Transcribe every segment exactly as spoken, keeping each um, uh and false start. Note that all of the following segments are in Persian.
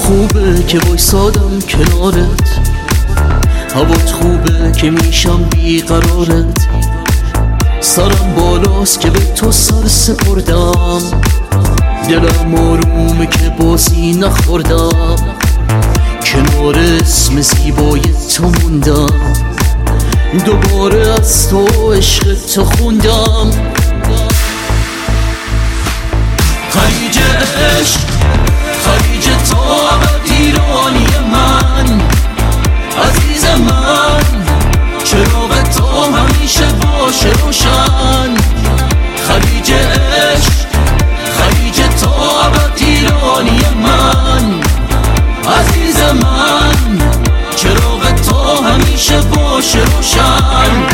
خوبه که وایسادم کنارت، هوات خوبه که میشم بیقرارت، سرم بالاست که به تو سر سپردم، دلم آرومه که بازی نخوردم، کنار اسم زیبای تو موندم، دوباره از تو عشق تو خوندم. خلیج عشق، خلیج تو ابد ایرانی من، عزیز من، چراغ تو همیشه باشه روشن. خلیج عشق، خلیج تو ابد ایرانی من، عزیز من، چراغ تو همیشه باشه روشن.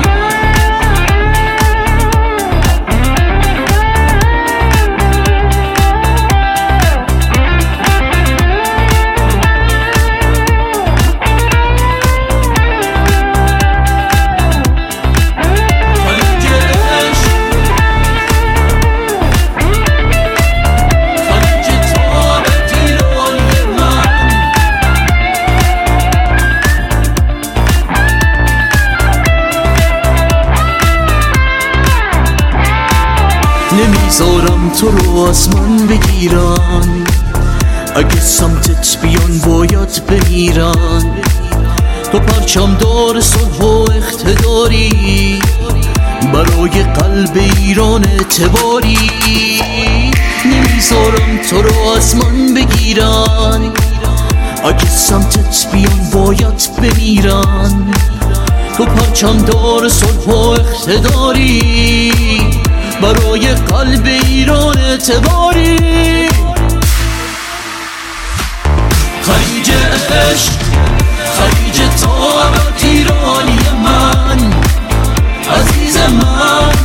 نمیذارم تو رو از من بگیرن، اگه سمتت بیان باید بمیرن. تو پرچم دار صلح و اقتداری، برای قلب ایران اعتباری. نمیذارم تو رو از من بگیرن، اگه سمتت بیان باید بمیرن. تو پرچم دار صلح و اقتداری، برای قلب ایران اعتباری. خلیج عشق، خلیج تو ابد ایرانی من، عزیز من،